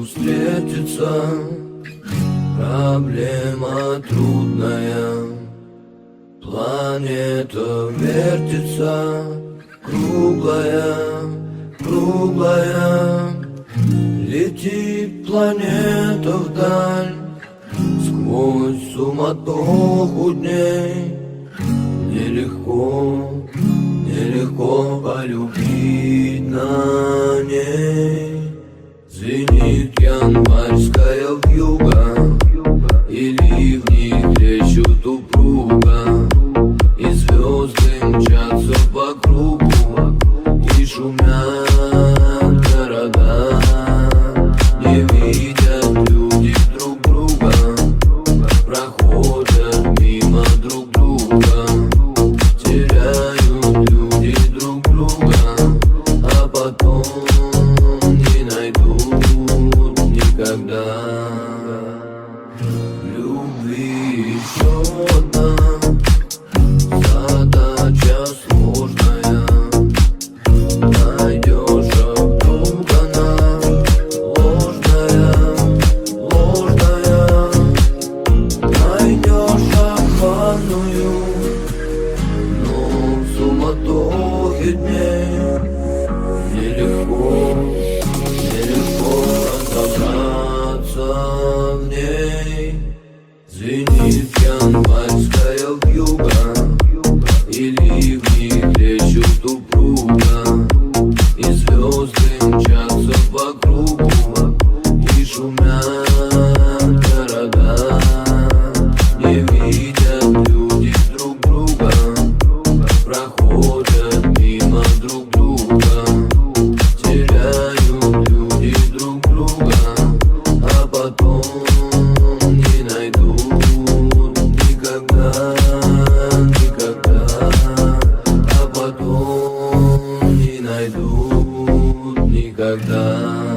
встретиться. Проблема трудная, планета вертится, круглая, круглая. Летит планета вдаль, сквозь суматоху дней. Нелегко, нелегко полюбить на ней. Звенит январская вьюга, и ливни трещут упруго, и звезды мчатся по кругу, и шумят города. Не видят люди друг друга, проходят мимо друг друга. Теряют люди друг друга, а потом не найдут никогда. Любви еще одна задача сложная. Найдешь вдруг она ложная, ложная. Найдешь обманную, но в суматохе дней нелегко, нелегко разобраться в ней. Звенит январская вьюга, и ливни трещут упруго, и звезды мчатся по кругу, и шумят города. Не видят люди друг друга, проходят мимо друг друга. Теряют люди друг друга, а потом не найдут никогда, никогда. А потом не найдут никогда.